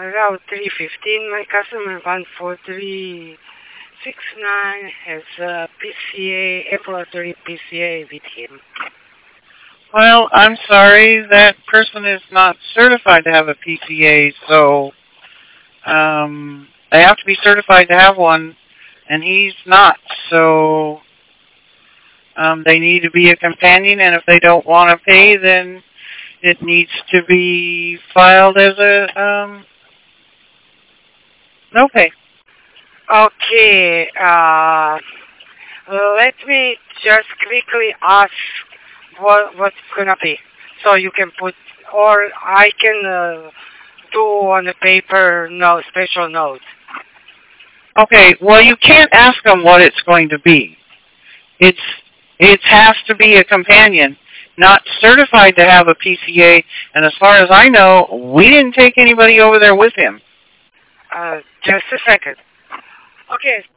Route 315, my customer 14369 has a PCA, April 30 PCA with him. Well, I'm sorry, that person is not certified to have a PCA, so they have to be certified to have one, and he's not, so they need to be a companion, and if they don't want to pay, then it needs to be filed as a no pay. Okay, let me just quickly ask what's gonna be, so you can put, or I can do on the paper no special note. Okay, well, you can't ask them what it's going to be. It has to be a companion, not certified to have a PCA, and as far as I know, we didn't take anybody over there with him. Just a second. Okay,